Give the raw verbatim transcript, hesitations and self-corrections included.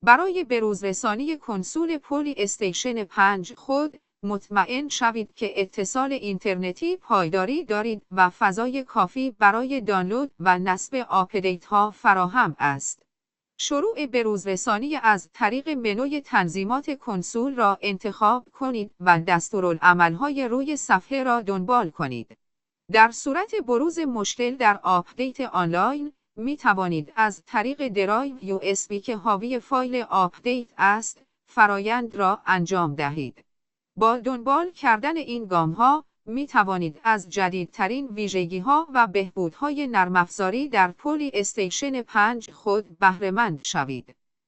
برای بروزرسانی کنسول پلی استیشن پنج خود مطمئن شوید که اتصال اینترنتی پایداری دارید و فضای کافی برای دانلود و نصب آپدیت‌ها فراهم است. شروع بروزرسانی از طریق منوی تنظیمات کنسول را انتخاب کنید و دستورالعمل‌های روی صفحه را دنبال کنید. در صورت بروز مشکل در آپدیت آنلاین، می توانید از طریق درایو یو اس بی که حاوی فایل آپدیت است، فرایند را انجام دهید. با دنبال کردن این گام‌ها، می توانید از جدیدترین ویژگی‌ها و بهبودهای نرم افزاری در پلی استیشن پنج خود بهره‌مند شوید.